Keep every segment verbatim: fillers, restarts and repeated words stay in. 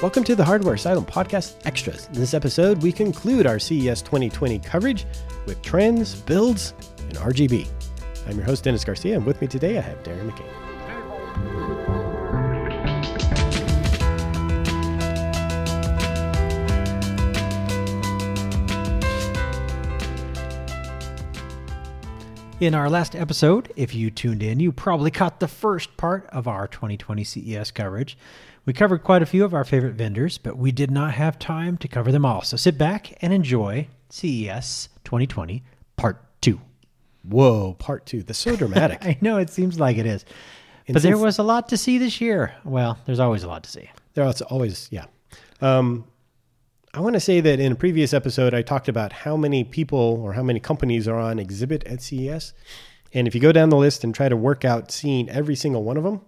Welcome to the Hardware Asylum Podcast Extras. In this episode, we conclude our C E S twenty twenty coverage with trends, builds, and R G B. I'm your host, Dennis Garcia, and with me today I have Darren McCain. In our last episode, if you tuned in, you probably caught the first part of our twenty twenty C E S coverage. We covered quite a few of our favorite vendors, but we did not have time to cover them all. So sit back and enjoy C E S twenty twenty Part two. Whoa, Part two. That's so dramatic. I know, it seems like it is. And but there since- was a lot to see this year. Well, there's always a lot to see. There's always, yeah. Um, I want to say that in a previous episode, I talked about how many people or how many companies are on exhibit at C E S. And if you go down the list and try to work out seeing every single one of them,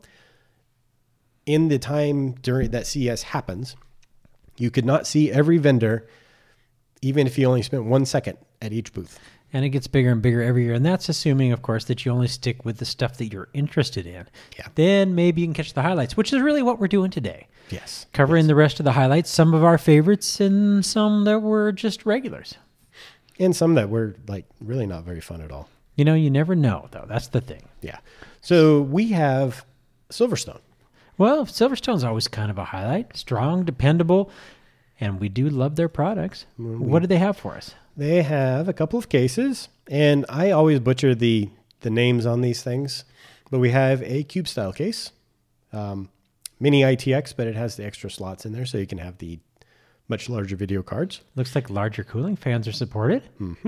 in the time during that C E S happens, you could not see every vendor, even if you only spent one second at each booth. And it gets bigger and bigger every year. And that's assuming, of course, that you only stick with the stuff that you're interested in. Yeah. Then maybe you can catch the highlights, which is really what we're doing today. Yes. Covering yes. the rest of the highlights, some of our favorites and some that were just regulars. And some that were like really not very fun at all. You know, you never know, though. That's the thing. Yeah. So we have Silverstone. Well, Silverstone's always kind of a highlight. Strong, dependable, and we do love their products. Mm, What do they have for us? They have a couple of cases, and I always butcher the, the names on these things, but we have a cube style case, um, mini I T X, but it has the extra slots in there so you can have the much larger video cards. Looks like larger cooling fans are supported. Mm-hmm.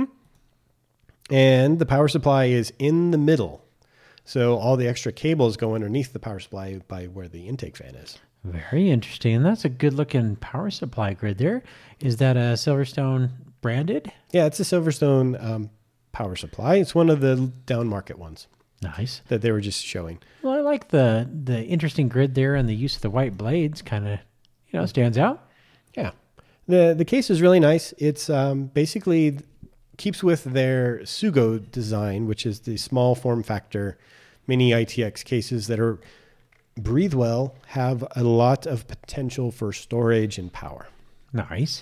And the power supply is in the middle. So all the extra cables go underneath the power supply by where the intake fan is. Very interesting. That's a good looking power supply grid there. Is that a Silverstone branded? Yeah, it's a Silverstone um, power supply. It's one of the down market ones Nice. that they were just showing. Well, I like the the interesting grid there, and the use of the white blades kind of, you know, stands out. Yeah. The the case is really nice. It's um, basically keeps with their Sugo design, which is the small form factor mini I T X cases that are breathe well, have a lot of potential for storage and power. Nice.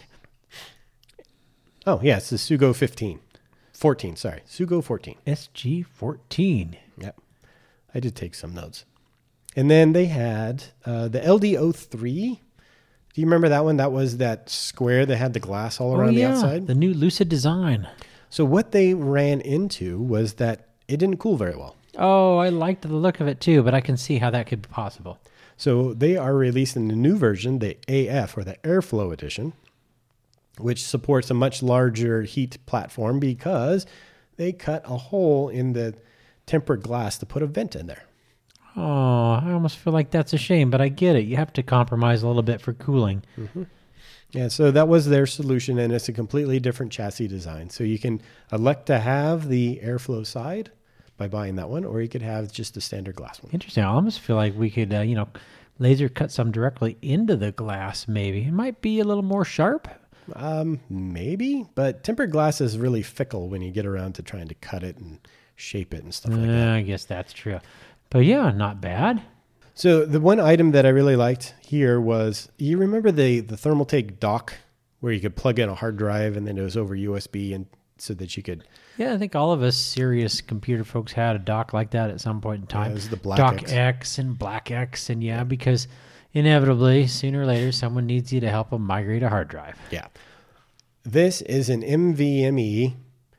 Oh, yeah, it's the Sugo fifteen. fourteen, sorry. Sugo fourteen. S G fourteen. Yep. I did take some notes. And then they had uh, the L D O three. Do you remember that one? That was that square that had the glass all around oh, yeah. the outside. The new Lucid design. So what they ran into was that it didn't cool very well. Oh, I liked the look of it too, but I can see how that could be possible. So they are releasing the new version, the A F or the Airflow edition, which supports a much larger heat platform because they cut a hole in the tempered glass to put a vent in there. Oh, I almost feel like that's a shame, but I get it. You have to compromise a little bit for cooling. Mm-hmm. Yeah, so that was their solution, and it's a completely different chassis design. So you can elect to have the Airflow side by buying that one, or you could have just the standard glass one. Interesting. I almost feel like we could, uh, you know, laser cut some directly into the glass maybe. It might be a little more sharp. Um, maybe, but tempered glass is really fickle when you get around to trying to cut it and shape it and stuff like Uh, that. I guess that's true. But yeah, not bad. So the one item that I really liked here was, you remember the, the Thermaltake dock where you could plug in a hard drive and then it was over U S B and so that you could... Yeah, I think all of us serious computer folks had a dock like that at some point in time. Yeah, it was the Black Dock X. X and Black X, and yeah, because inevitably, sooner or later, someone needs you to help them migrate a hard drive. Yeah. This is an NVMe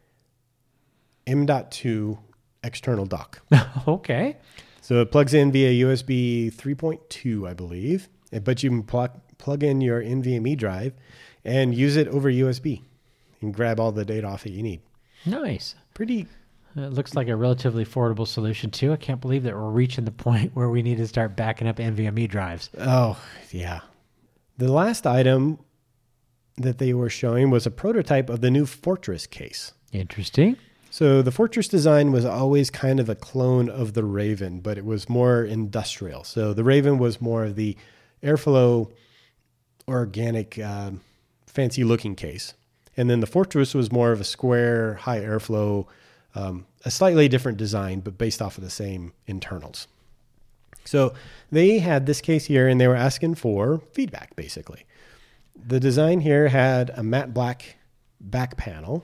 M dot two external dock. Okay. So it plugs in via U S B three point two, I believe, but you can plug, plug in your NVMe drive and use it over U S B and grab all the data off that you need. Nice. Pretty... It looks like a relatively affordable solution, too. I can't believe that we're reaching the point where we need to start backing up NVMe drives. Oh, yeah. The last item that they were showing was a prototype of the new Fortress case. Interesting. So the Fortress design was always kind of a clone of the Raven, but it was more industrial. So the Raven was more of the Airflow organic, uh, fancy looking case. And then the Fortress was more of a square, high airflow, um, a slightly different design, but based off of the same internals. So they had this case here, and they were asking for feedback, basically. The design here had a matte black back panel,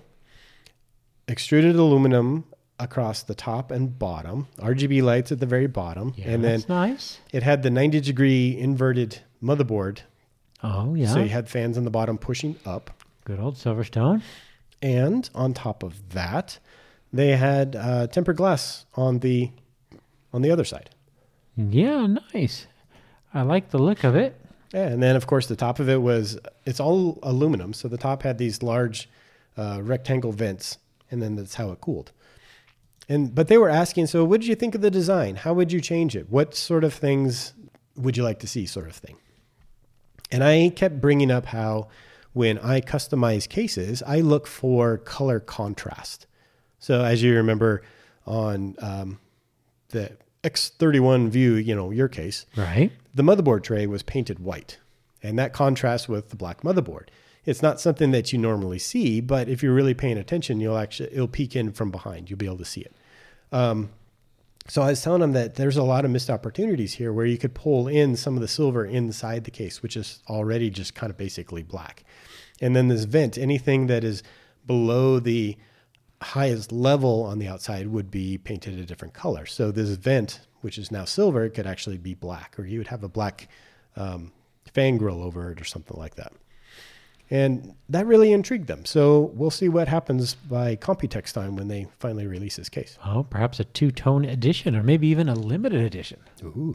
extruded aluminum across the top and bottom, R G B lights at the very bottom, Yeah, and then that's nice. it had the ninety degree inverted motherboard. Oh, yeah. So you had fans on the bottom pushing up. Good old Silverstone. And on top of that, they had uh, tempered glass on the on the other side. Yeah, nice. I like the look of it. Yeah, and then of course the top of it was it's all aluminum, so the top had these large uh, rectangle vents, and then that's how it cooled. And but they were asking, so what did you think of the design? How would you change it? What sort of things would you like to see, sort of thing? And I kept bringing up how when I customize cases, I look for color contrast. So as you remember on um, the X thirty-one View, you know, your case, Right. the motherboard tray was painted white, and that contrasts with the black motherboard. It's not something that you normally see, but if you're really paying attention, you'll actually, it'll peek in from behind. You'll be able to see it. Um, so I was telling them that there's a lot of missed opportunities here where you could pull in some of the silver inside the case, which is already just kind of basically black. And then this vent, anything that is below the highest level on the outside would be painted a different color. So this vent, which is now silver, could actually be black, or you would have a black um, fan grill over it or something like that. And that really intrigued them. So we'll see what happens by Computex time when they finally release this case. Oh, perhaps a two-tone edition, or maybe even a limited edition. Ooh.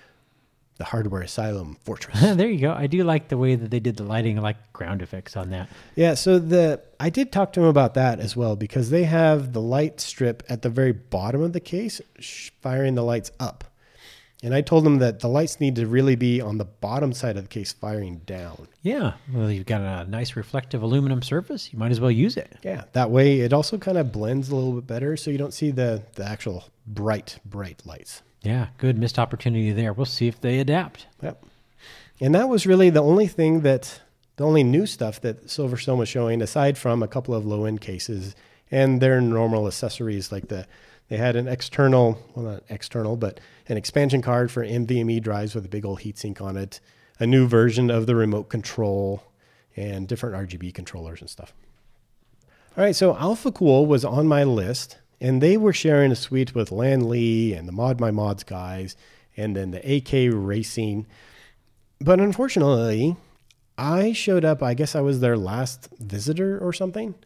The Hardware Asylum Fortress. There you go. I do like the way that they did the lighting, like ground effects on that. Yeah, so the I did talk to them about that as well, because they have the light strip at the very bottom of the case sh- firing the lights up. And I told them that the lights need to really be on the bottom side of the case firing down. Yeah. Well, you've got a nice reflective aluminum surface. You might as well use it. Yeah, that way it also kind of blends a little bit better, so you don't see the, the actual bright, bright lights. Yeah, good missed opportunity there. We'll see if they adapt. Yep. And that was really the only thing that, the only new stuff that Silverstone was showing, aside from a couple of low-end cases and their normal accessories, like the, they had an external, well, not external, but an expansion card for NVMe drives with a big old heatsink on it, a new version of the remote control, and different R G B controllers and stuff. All right, so Alpha Cool was on my list, and they were sharing a suite with Lan Lee and the Mod My Mods guys, and then the A K Racing. But unfortunately, I showed up, I guess I was their last visitor or something.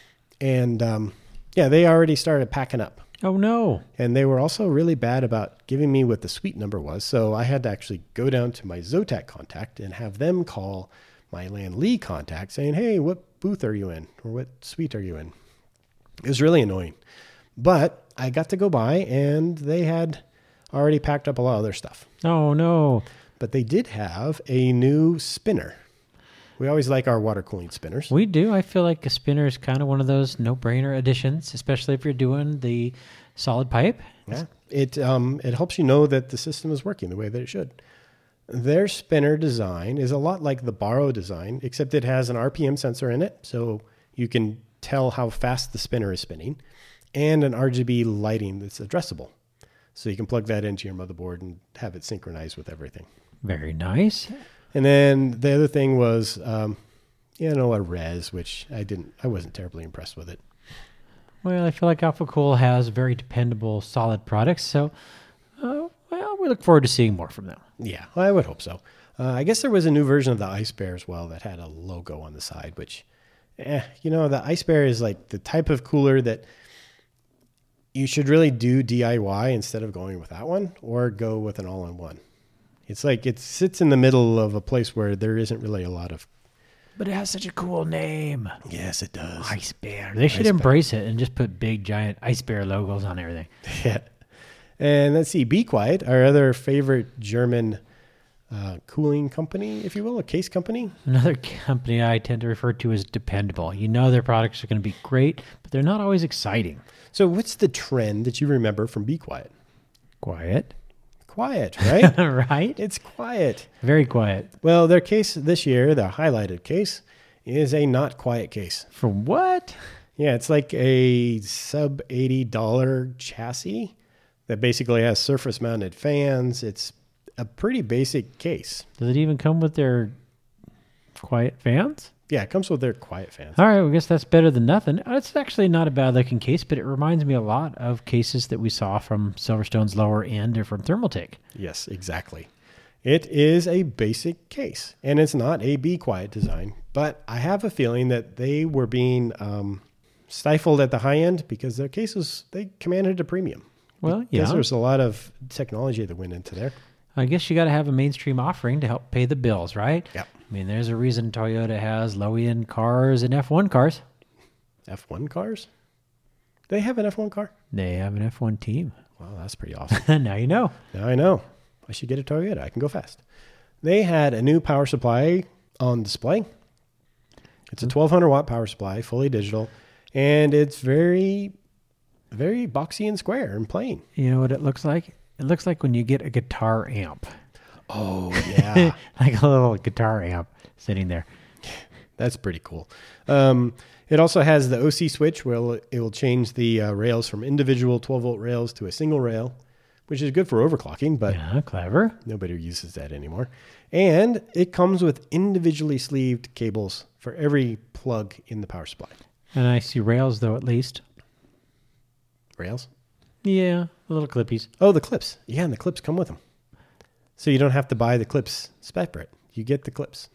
And um, yeah, they already started packing up. Oh, no. And they were also really bad about giving me what the suite number was. So I had to actually go down to my Zotac contact and have them call my Lan Lee contact saying, hey, what booth are you in? Or what suite are you in? It was really annoying. But I got to go by, and they had already packed up a lot of their stuff. Oh, no. But they did have a new spinner. We always like our water cooling spinners. We do. I feel like a spinner is kind of one of those no-brainer additions, especially if you're doing the solid pipe. Yeah, it um, it helps you know that the system is working the way that it should. Their spinner design is a lot like the Barrow design, except it has an R P M sensor in it, so you can tell how fast the spinner is spinning, and an R G B lighting that's addressable. So you can plug that into your motherboard and have it synchronized with everything. Very nice. And then the other thing was, um, you know, a res, which I didn't, I wasn't terribly impressed with it. Well, I feel like Alpha Cool has very dependable, solid products. So, uh, well, we look forward to seeing more from them. Yeah, I would hope so. Uh, I guess there was a new version of the Ice Bear as well that had a logo on the side, which, eh, you know, the Ice Bear is like the type of cooler that you should really do D I Y instead of going with that one, or go with an all-in-one. It's like it sits in the middle of a place where there isn't really a lot of... But it has such a cool name. Yes, it does. Ice Bear. They should Ice embrace it and just put big, giant Ice Bear logos on everything. Yeah. And let's see, Be Quiet, our other favorite German uh, cooling company, if you will, a case company. Another company I tend to refer to as dependable. You know their products are going to be great, but they're not always exciting. So what's the trend that you remember from Be Quiet? Quiet. Quiet, right? Right? It's quiet. Very quiet. Well, their case this year, the highlighted case, is a not quiet case. For what? Yeah, it's like a sub eighty dollars chassis that basically has surface mounted fans. It's a pretty basic case. Does it even come with their quiet fans? Yeah, it comes with their quiet fans. All right, well, I guess that's better than nothing. It's actually not a bad looking case, but it reminds me a lot of cases that we saw from Silverstone's lower end or from Thermaltake. Yes, exactly. It is a basic case, and it's not a Be Quiet design, but I have a feeling that they were being um, stifled at the high end because their cases, they commanded a premium. Well, because yeah. there's a lot of technology that went into there. I guess you got to have a mainstream offering to help pay the bills, right? Yep. I mean, there's a reason Toyota has low-end cars and F one cars. F one cars? They have an F one car? They have an F one team. Wow, that's pretty awesome. Now you know. Now I know. I should get a Toyota. I can go fast. They had a new power supply on display. It's a twelve hundred watt power supply, fully digital, and it's very, very boxy and square and plain. You know what it looks like? It looks like when you get a guitar amp. Oh, yeah. Like a little guitar amp sitting there. That's pretty cool. Um, it also has the O C switch where it will change the uh, rails from individual twelve volt rails to a single rail, which is good for overclocking, but Yeah, clever. nobody uses that anymore. And it comes with individually sleeved cables for every plug in the power supply. And I see rails, though, at least. Rails? Yeah, little clippies. Oh, the clips. Yeah, and the clips come with them. So you don't have to buy the clips separate. You get the clips.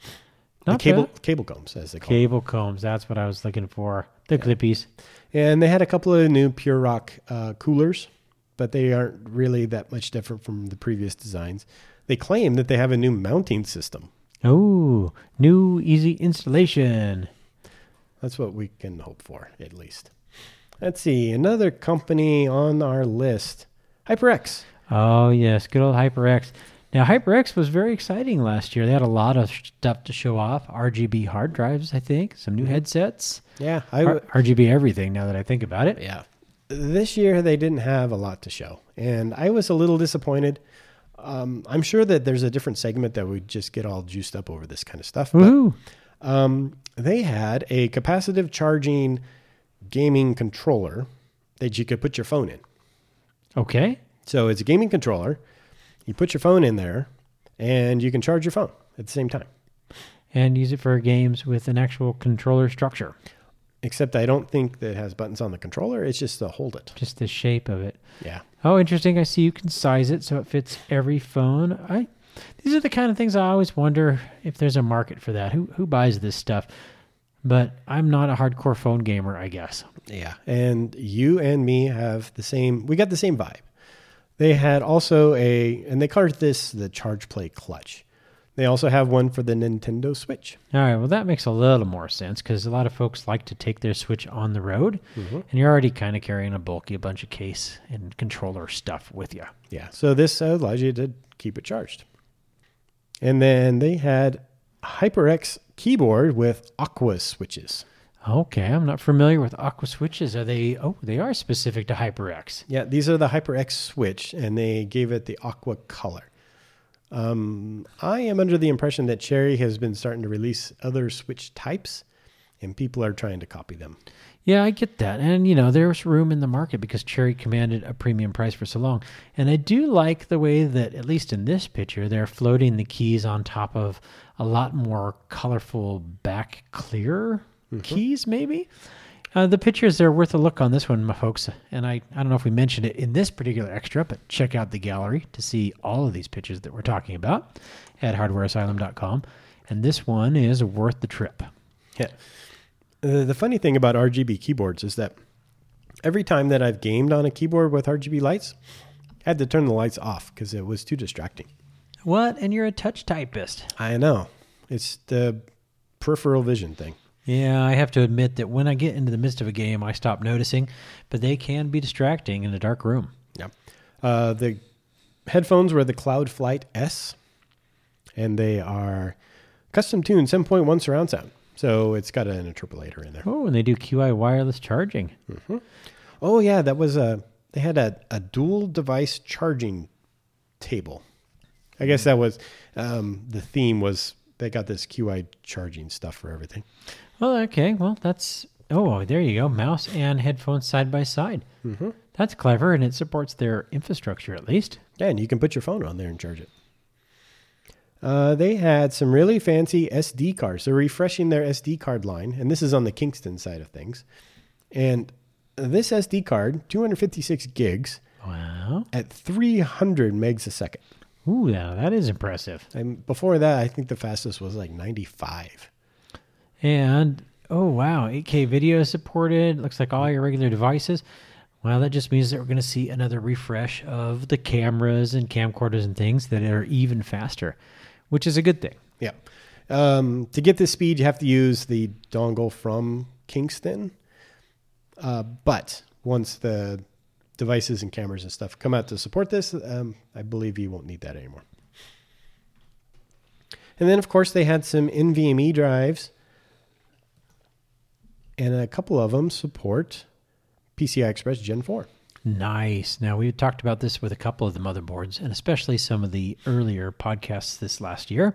Not the cable bad. cable combs, as they call them. Cable combs, that's what I was looking for. The clippies. And they had a couple of new Pure Rock uh, coolers, but they aren't really that much different from the previous designs. They claim that they have a new mounting system. Oh, new easy installation. That's what we can hope for, at least. Let's see. Another company on our list, HyperX. Oh, yes, good old HyperX. Now, HyperX was very exciting last year. They had a lot of stuff to show off. R G B hard drives, I think. Some new headsets. Yeah, I R- RGB everything, now that I think about it. Yeah. This year, they didn't have a lot to show, and I was a little disappointed. Um, I'm sure that there's a different segment that would just get all juiced up over this kind of stuff. But Woohoo! um, they had a capacitive charging gaming controller that you could put your phone in. Okay. So it's a gaming controller. You put your phone in there, and you can charge your phone at the same time. And use it for games with an actual controller structure. Except I don't think that it has buttons on the controller. It's just to hold it. Just the shape of it. Yeah. Oh, interesting. I see you can size it so it fits every phone. I These are the kind of things I always wonder if there's a market for that. Who who buys this stuff? But I'm not a hardcore phone gamer, I guess. Yeah. And you and me have the same, we got the same vibe. They had also a, and they called this the Charge Play Clutch. They also have one for the Nintendo Switch. All right, well, that makes a little more sense because a lot of folks like to take their Switch on the road, Mm-hmm. and you're already kind of carrying a bulky a bunch of case and controller stuff with you. Yeah. So this uh, allows you to keep it charged. And then they had HyperX keyboard with Aqua switches. Okay, I'm not familiar with Aqua switches. Are they? Oh, they are specific to HyperX. Yeah, these are the HyperX switch, and they gave it the Aqua color. Um, I am under the impression that Cherry has been starting to release other switch types, and people are trying to copy them. Yeah, I get that. And, you know, there's room in the market because Cherry commanded a premium price for so long. And I do like the way that, at least in this picture, they're floating the keys on top of a lot more colorful back clear mm-hmm. keys, maybe. Uh, the pictures are worth a look on this one, my folks. And I, I don't know if we mentioned it in this particular extra, but check out the gallery to see all of these pictures that we're talking about at hardware asylum dot com. And this one is worth the trip. Yeah. Uh, the funny thing about R G B keyboards is that every time that I've gamed on a keyboard with R G B lights, I had to turn the lights off because it was too distracting. What? And you're a touch typist. I know. It's the peripheral vision thing. Yeah, I have to admit that when I get into the midst of a game, I stop noticing, but they can be distracting in a dark room. Yeah. Uh, the headphones were the Cloud Flight S, and they are custom tuned seven point one surround sound. So it's got an interpolator in there. Oh, and they do Q I wireless charging. Mm-hmm. Oh, yeah, that was a, they had a, a dual device charging table. I guess that was, um, the theme was they got this Q I charging stuff for everything. Well, okay. Well, that's, oh, there you go. Mouse and headphones side by side. Mm-hmm. That's clever, and it supports their infrastructure at least. Yeah, and you can put your phone on there and charge it. Uh, they had some really fancy S D cards. They're refreshing their S D card line, and this is on the Kingston side of things. And this S D card, two hundred fifty-six gigs, Wow. at three hundred megs a second. Ooh, yeah, that is impressive. And before that, I think the fastest was like ninety-five. And, oh, wow, eight K video is supported. Looks like all your regular devices. Well, that just means that we're going to see another refresh of the cameras and camcorders and things that are even faster, which is a good thing. Yeah. Um, to get this speed, you have to use the dongle from Kingston. Uh, but once the devices and cameras and stuff come out to support this, um, I believe you won't need that anymore. And then, of course, they had some NVMe drives, and a couple of them support P C I Express Gen four. Nice. Now, we talked about this with a couple of the motherboards, and especially some of the earlier podcasts this last year.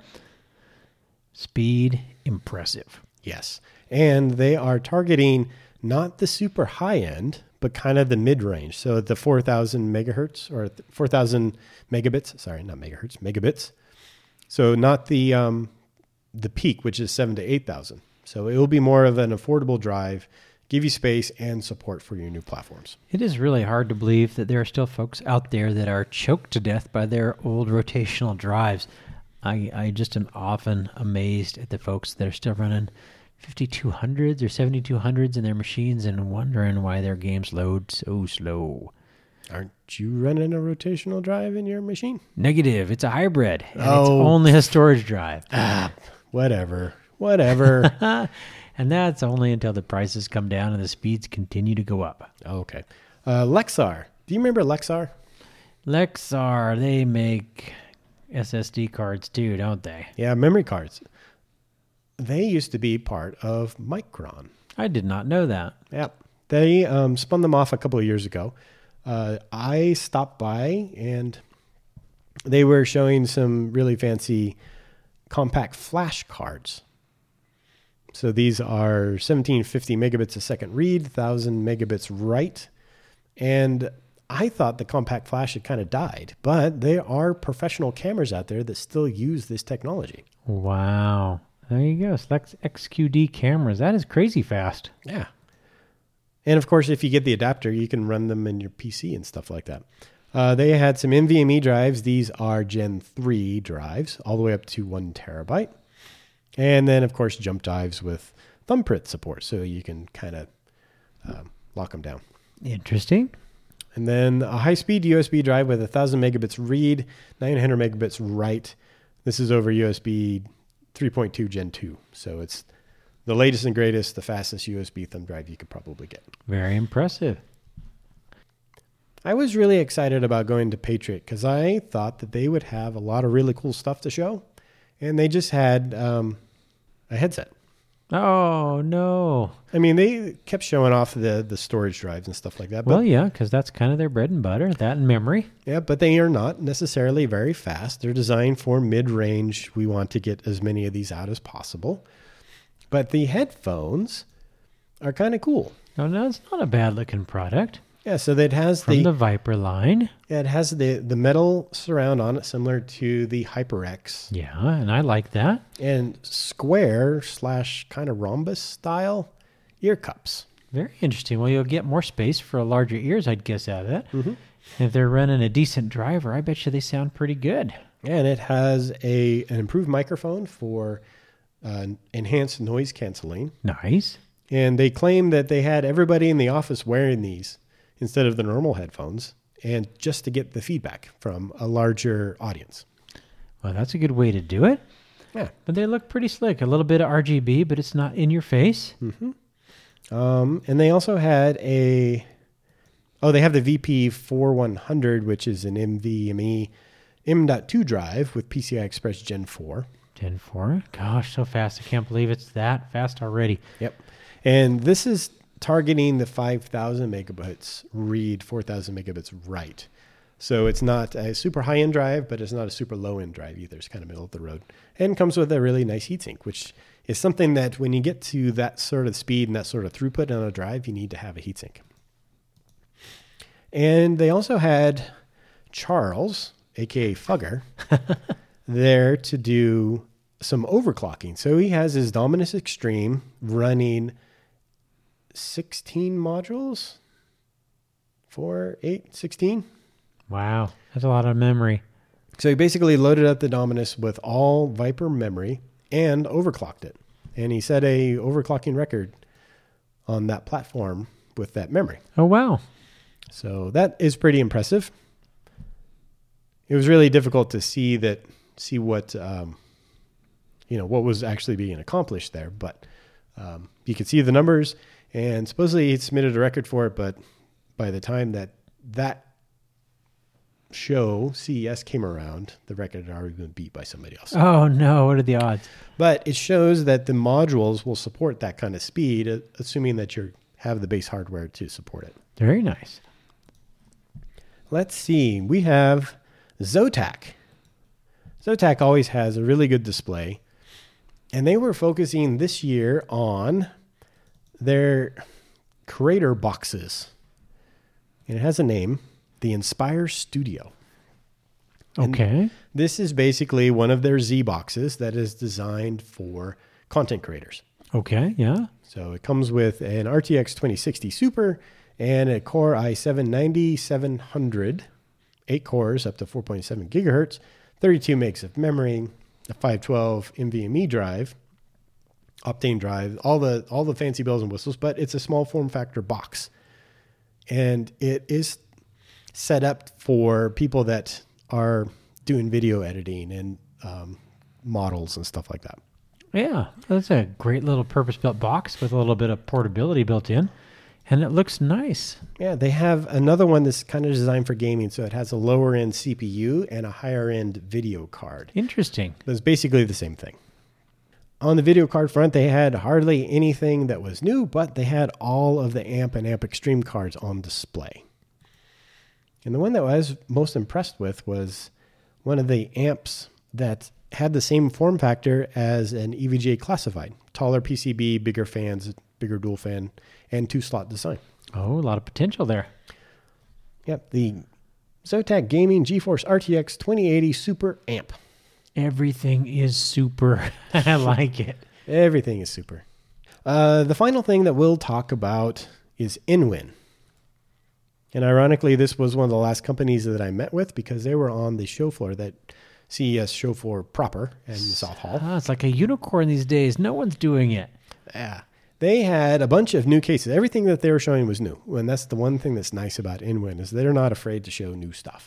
Speed, impressive. Yes. And they are targeting not the super high end, but kind of the mid range. So the four thousand megahertz or four thousand megabits. Sorry, not megahertz, megabits. So not the um, the peak, which is seven to eight thousand. So it will be more of an affordable drive, give you space and support for your new platforms. It is really hard to believe that there are still folks out there that are choked to death by their old rotational drives. I, I just am often amazed at the folks that are still running fifty-two hundreds or seventy-two hundreds in their machines and wondering why their games load so slow. Aren't you running a rotational drive in your machine? Negative. It's a hybrid, and Oh. it's only a storage drive. Ah, whatever. Whatever. And that's only until the prices come down and the speeds continue to go up. Okay. Uh, Lexar. Do you remember Lexar? Lexar, they make S S D cards too, don't they? Yeah, memory cards. They used to be part of Micron. I did not know that. Yep. They um, spun them off a couple of years ago. Uh, I stopped by and they were showing some really fancy compact flash cards. So these are seventeen fifty megabits a second read, one thousand megabits write. And I thought the compact flash had kind of died, but there are professional cameras out there that still use this technology. Wow. There you go. Select X Q D cameras. That is crazy fast. Yeah. And of course, if you get the adapter, you can run them in your P C and stuff like that. Uh, they had some NVMe drives. These are Gen three drives, all the way up to one terabyte. And then, of course, jump drives with thumbprint support, so you can kind of um, lock them down. Interesting. And then a high-speed U S B drive with one thousand megabits read, nine hundred megabits write. This is over U S B three point two Gen two. So it's the latest and greatest, the fastest U S B thumb drive you could probably get. Very impressive. I was really excited about going to Patriot because I thought that they would have a lot of really cool stuff to show. And they just had um, a headset. Oh, no. I mean, they kept showing off the, the storage drives and stuff like that. But, Well, yeah, because that's kind of their bread and butter, that and memory. yeah, but they are not necessarily very fast. They're designed for mid-range. We want to get as many of these out as possible. But the headphones are kind of cool. No, no, it's not a bad-looking product. Yeah, so that has From the, the Viper line. it has the the metal surround on it, similar to the HyperX, Yeah, and I like that. and square slash kind of rhombus style ear cups. Very interesting. Well, you'll get more space for larger ears, I'd guess, out of that. Mhm. If they're running a decent driver, I bet you they sound pretty good. And it has a an improved microphone for uh, enhanced noise canceling. Nice. And they claim that they had everybody in the office wearing these instead of the normal headphones, and just to get the feedback from a larger audience. Well, that's a good way to do it. Yeah. But they look pretty slick. A little bit of R G B, but it's not in your face. Um, and they also had a, oh, they have the V P forty-one hundred, which is an NVMe M dot two drive with P C I Express Gen four. Gen four. Gosh, so fast. I can't believe it's that fast already. Yep. And this is targeting the five thousand megabits read, four thousand megabits write. So it's not a super high-end drive, but it's not a super low-end drive either. It's kind of middle of the road. And comes with a really nice heatsink, which is something that when you get to that sort of speed and that sort of throughput on a drive, you need to have a heatsink. And they also had Charles, aka Fugger, there to do some overclocking. So he has his Dominus Extreme running sixteen modules. Four, eight, sixteen. Wow. That's a lot of memory. So he basically loaded up the Dominus with all Viper memory and overclocked it. And he set a overclocking record on that platform with that memory. Oh, wow. So that is pretty impressive. It was really difficult to see that, see what, um, you know, what was actually being accomplished there. But um, you could see the numbers, and supposedly he submitted a record for it. But by the time that that show, C E S, came around, the record had already been beat by somebody else. Oh, no. What are the odds? But it shows that the modules will support that kind of speed, uh, assuming that you have the base hardware to support it. Very nice. Let's see. We have Zotac. Zotac always has a really good display, and they were focusing this year on their creator boxes. And it has a name, the Inspire Studio. And okay. this is basically one of their Z boxes that is designed for content creators. Okay, yeah. So it comes with an R T X twenty sixty Super and a Core i seven ninety seven hundred, eight cores up to four point seven gigahertz, thirty-two megs of memory, a five twelve NVMe drive, Optane drive, all the all the fancy bells and whistles, but it's a small form factor box. And it is set up for people that are doing video editing and um, models and stuff like that. Yeah, that's a great little purpose-built box with a little bit of portability built in, and it looks nice. Yeah, they have another one that's kind of designed for gaming, so it has a lower-end C P U and a higher-end video card. Interesting. But it's basically the same thing. On the video card front, they had hardly anything that was new, but they had all of the A M P and A M P Extreme cards on display. And the one that I was most impressed with was one of the amps that had the same form factor as an E V G A Classified. Taller P C B, bigger fans, bigger dual fan, and two-slot design. Oh, a lot of potential there. Yep, the Zotac Gaming GeForce R T X twenty eighty Super Amp. Everything is super. I like it. Everything is super. Uh, the final thing that we'll talk about is InWin. And ironically, this was one of the last companies that I met with because they were on the show floor, that C E S show floor proper in the South Hall. Ah, it's like a unicorn these days. No one's doing it. Yeah. They had a bunch of new cases. Everything that they were showing was new. And that's the one thing that's nice about InWin, is they're not afraid to show new stuff.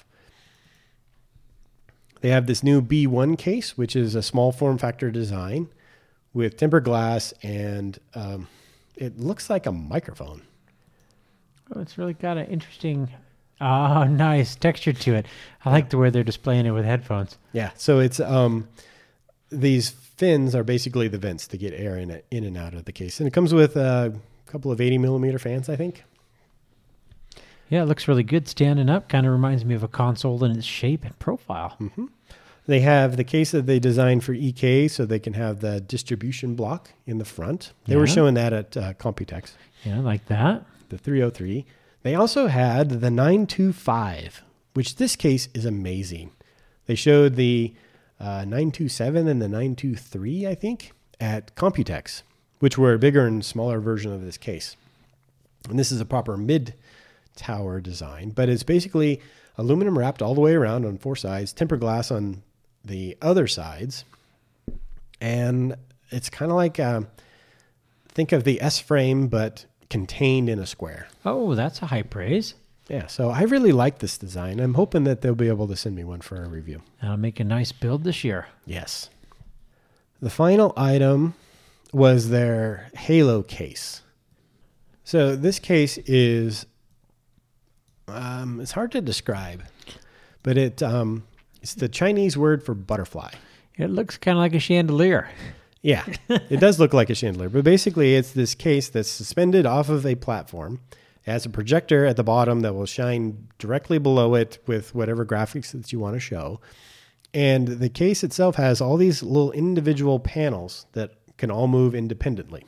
They have this new B one case, which is a small form factor design with tempered glass, and um, it looks like a microphone. Oh, it's really got an interesting, oh, nice texture to it. I like the way they're displaying it with headphones. Yeah, so it's um, these fins are basically the vents to get air in it, in and out of the case. And it comes with a couple of eighty millimeter fans, I think. Yeah, it looks really good standing up. Kind of reminds me of a console in its shape and profile. Mm-hmm. They have the case that they designed for E K, so they can have the distribution block in the front. They Yeah. were showing that at uh, Computex, Yeah, like that. the three oh three. They also had the nine two five, which this case is amazing. They showed the uh, nine two seven and the nine two three, I think, at Computex, which were a bigger and smaller version of this case. And this is a proper mid-tower design, but it's basically aluminum wrapped all the way around on four sides, tempered glass on the other sides. And it's kind of like, um, think of the S-frame, but contained in a square. Oh, that's a high praise. Yeah, so I really like this design. I'm hoping that they'll be able to send me one for a review. That'll make a nice build this year. Yes. The final item was their Halo case. So this case is, um, it's hard to describe, but it um, it's the Chinese word for butterfly. It looks kind of like a chandelier. Yeah, it does look like a chandelier, but basically it's this case that's suspended off of a platform. It has a projector at the bottom that will shine directly below it with whatever graphics that you want to show. And the case itself has all these little individual panels that can all move independently.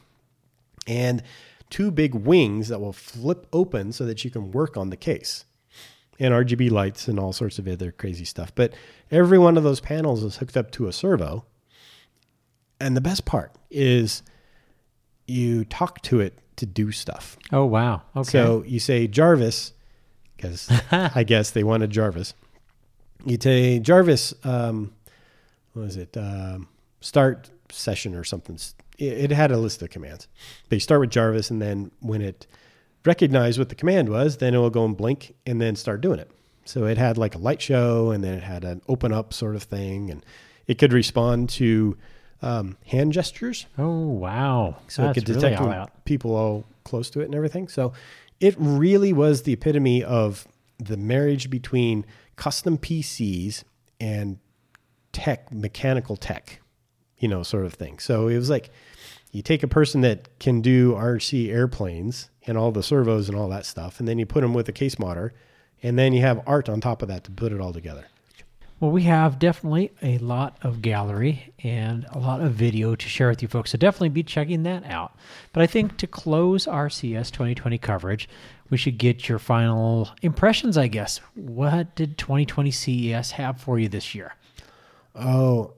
And two big wings that will flip open so that you can work on the case. and R G B lights and all sorts of other crazy stuff. But every one of those panels is hooked up to a servo. And the best part is you talk to it to do stuff. Oh, wow. Okay. So you say Jarvis, because I guess they wanted Jarvis. You say Jarvis, um, what was it? Um, start session or something. It, it had a list of commands. But you start with Jarvis, and then when it recognized what the command was, then it will go and blink and then start doing it. So it had like a light show, and then it had an open up sort of thing, and it could respond to um, hand gestures. Oh, wow. So That's it could detect really when all out. people all close to it and everything. So it really was the epitome of the marriage between custom P Cs and tech, mechanical tech, you know, sort of thing. So it was like you take a person that can do R C airplanes and all the servos and all that stuff, and then you put them with a case modder, and then you have art on top of that to put it all together. Well, we have definitely a lot of gallery and a lot of video to share with you folks, so definitely be checking that out. But I think to close our C E S twenty twenty coverage, we should get your final impressions, I guess. What did twenty twenty C E S have for you this year? Oh,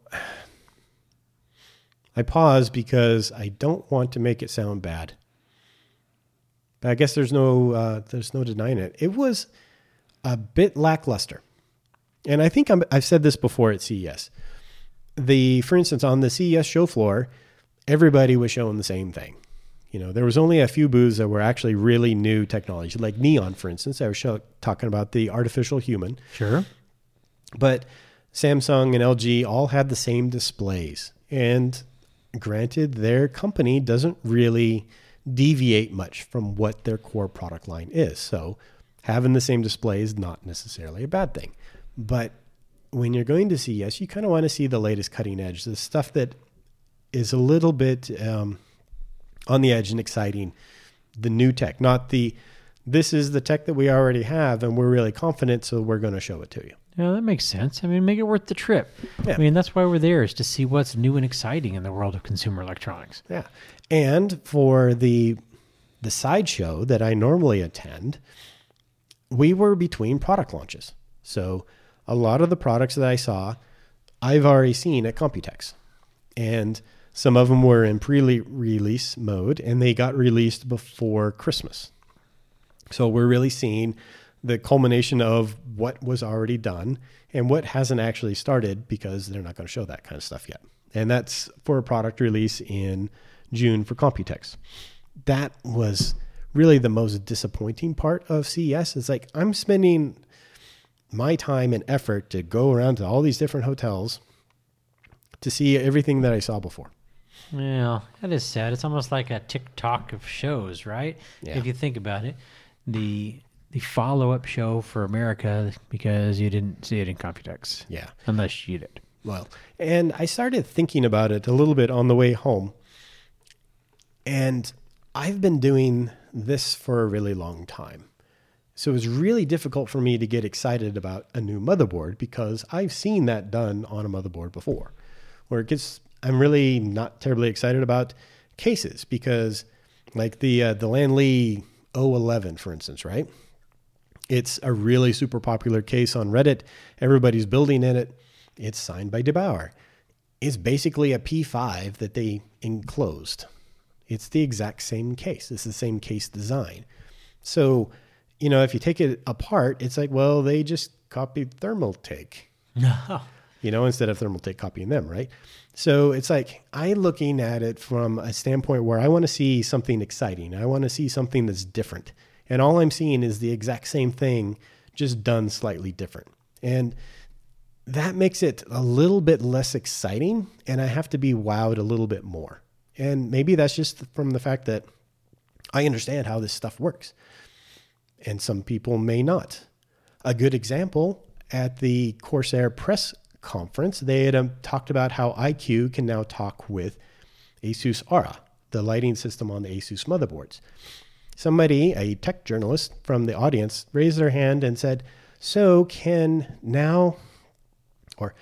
I pause because I don't want to make it sound bad. But I guess there's no uh, there's no denying it. It was a bit lackluster. And I think I'm, I've said this before at C E S. The, for instance, on the C E S show floor, everybody was showing the same thing. You know, there was only a few booths that were actually really new technology, like Neon, for instance. I was show, talking about the artificial human. Sure. But Samsung and L G all had the same displays. And granted, their company doesn't really deviate much from what their core product line is. So having the same display is not necessarily a bad thing. But when you're going to C E S, you kind of want to see the latest cutting edge, the stuff that is a little bit um, on the edge and exciting, the new tech, not the, this is the tech that we already have and we're really confident, so we're going to show it to you. Yeah, that makes sense. I mean, make it worth the trip. Yeah. I mean, that's why we're there, is to see what's new and exciting in the world of consumer electronics. Yeah. And for the the sideshow that I normally attend, we were between product launches. So a lot of the products that I saw, I've already seen at Computex. And some of them were in pre-release mode, and they got released before Christmas. So we're really seeing the culmination of what was already done and what hasn't actually started, because they're not going to show that kind of stuff yet. And that's for a product release in June for Computex. That was really the most disappointing part of C E S. It's like I'm spending my time and effort to go around to all these different hotels to see everything that I saw before. Yeah, that is sad. It's almost like a TikTok of shows, right? Yeah. If you think about it, the the follow-up show for America, because you didn't see it in Computex. Yeah. Unless you did. Well, and I started thinking about it a little bit on the way home. And I've been doing this for a really long time. So it was really difficult for me to get excited about a new motherboard, because I've seen that done on a motherboard before, where it gets, I'm really not terribly excited about cases, because like the, uh, the Lanley O eleven, for instance, right? It's a really super popular case on Reddit. Everybody's building in it. It's signed by DeBauer. It's basically a P five that they enclosed. It's the exact same case. It's the same case design. So, you know, if you take it apart, it's like, well, they just copied Thermaltake, you know, instead of Thermaltake copying them, right? So it's like I'm looking at it from a standpoint where I want to see something exciting. I want to see something that's different. And all I'm seeing is the exact same thing, just done slightly different. And that makes it a little bit less exciting, and I have to be wowed a little bit more. And maybe that's just from the fact that I understand how this stuff works, and some people may not. A good example, at the Corsair press conference, they had um, talked about how I Q can now talk with Asus Aura, the lighting system on the Asus motherboards. Somebody, a tech journalist from the audience, raised their hand and said, so can now, or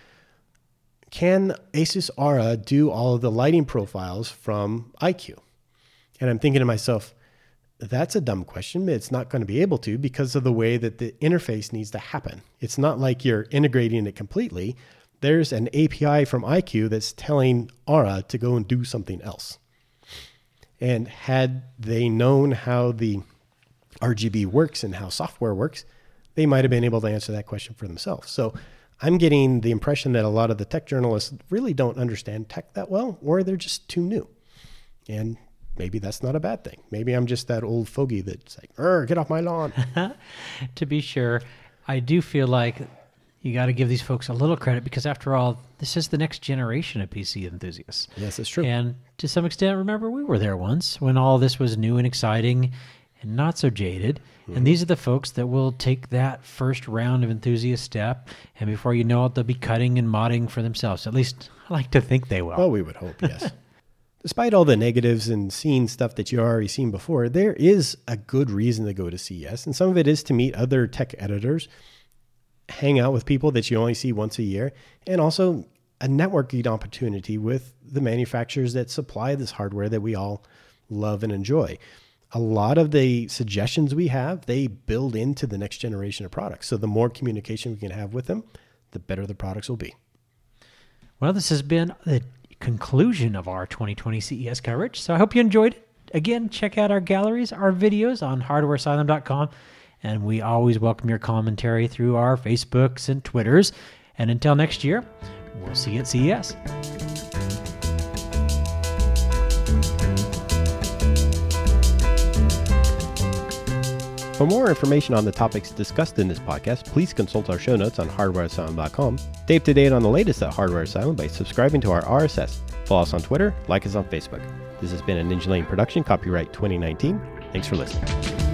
can Asus Aura do all of the lighting profiles from I Q? And I'm thinking to myself, that's a dumb question. It's not going to be able to because of the way that the interface needs to happen. It's not like you're integrating it completely. There's an A P I from I Q that's telling Aura to go and do something else. And had they known how the R G B works and how software works, they might have been able to answer that question for themselves. So I'm getting the impression that a lot of the tech journalists really don't understand tech that well, or they're just too new. And maybe that's not a bad thing. Maybe I'm just that old fogey that's like, "Urgh, get off my lawn." To be sure, I do feel like you got to give these folks a little credit because, after all, this is the next generation of P C enthusiasts. Yes, it's true. And to some extent, remember, we were there once when all this was new and exciting and not so jaded. Mm-hmm. And these are the folks that will take that first round of enthusiast step, and before you know it, they'll be cutting and modding for themselves. At least I like to think they will. Well, we would hope, yes. Despite all the negatives and seeing stuff that you already seen before, there is a good reason to go to C E S. And some of it is to meet other tech editors, hang out with people that you only see once a year, and also a networking opportunity with the manufacturers that supply this hardware that we all love and enjoy. A lot of the suggestions we have, they build into the next generation of products. So the more communication we can have with them, the better the products will be. Well, this has been the conclusion of our twenty twenty C E S coverage. So I hope you enjoyed it. Again, check out our galleries, our videos on hardware asylum dot com. And we always welcome your commentary through our Facebooks and Twitters. And until next year, we'll see you at C E S. For more information on the topics discussed in this podcast, please consult our show notes on hardware asylum dot com. Stay up to date on the latest at Hardware Asylum by subscribing to our R S S. Follow us on Twitter, like us on Facebook. This has been a Ninja Lane production, copyright twenty nineteen. Thanks for listening.